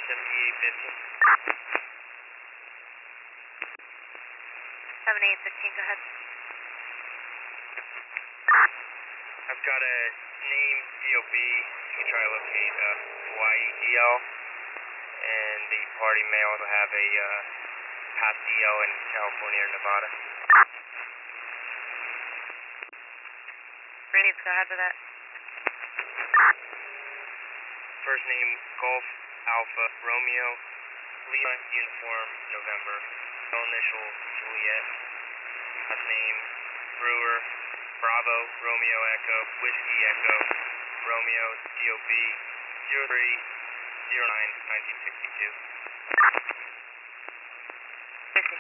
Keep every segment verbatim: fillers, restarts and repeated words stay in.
seventy-eight fifteen. seventy-eight fifteen, go ahead. I've got a name D O B. You can try to locate uh, Hawaii D L. And the party may also have a uh, past D L in California or Nevada. Ready, go ahead with that. First name Golf Alpha Romeo Lima Uniform November. Middle initial Juliet. Last name Brewer Bravo Romeo Echo Whiskey Echo Romeo D O B zero three zero nine nineteen sixty-two. fifty.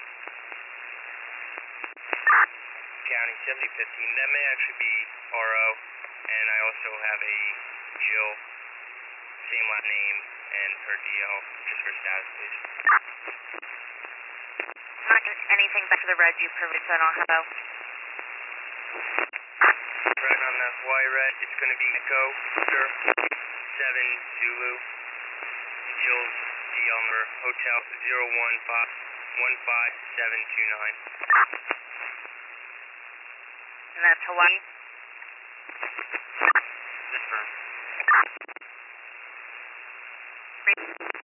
County seventy fifteen. That may actually be R O, and I also have a Jill, same last name, and her D L, just for status, please. Not just anything back to the red you proved so I don't have to. Right on the Hawaii red, it's going to be Echo Sir seven Zulu. Jill's D L number, Hotel zero one five one five seven two nine. And that's Hawaii? This firm.